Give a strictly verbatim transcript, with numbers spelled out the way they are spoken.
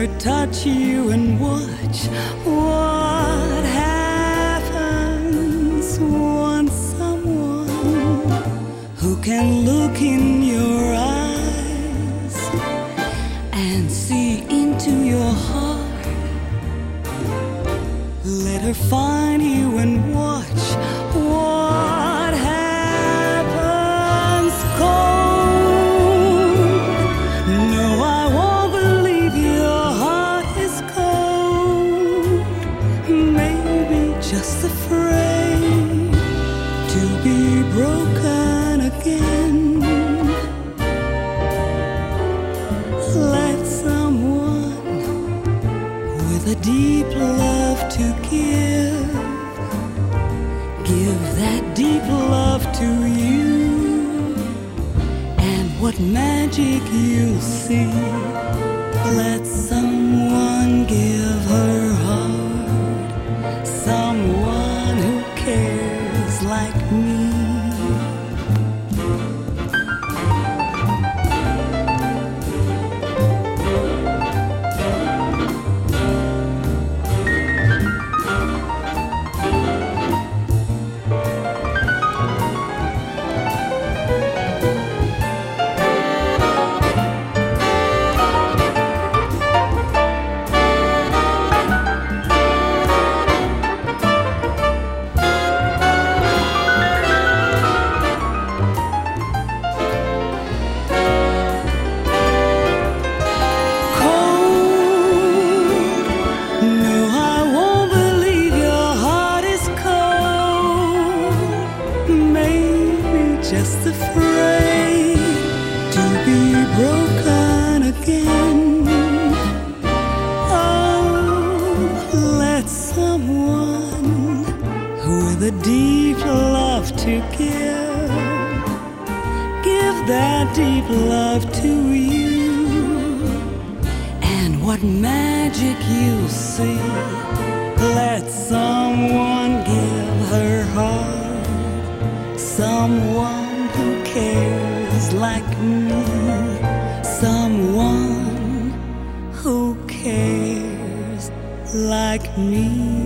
her touch you and watch what happens. Want someone who can look in your eyes and see into your heart. Let her find you and watch what happens. Cold. No, I won't believe your heart is cold. Maybe just afraid to be broken again. Let someone with a deep love to give, give that deep love to you, and what magic you'll see. Let someone give her heart, someone who cares like me. Just afraid to be broken again. Oh, let someone with a deep love to give, give that deep love to you, and what magic you see. Let someone give her heart, someone who cares like me, someone who cares like me.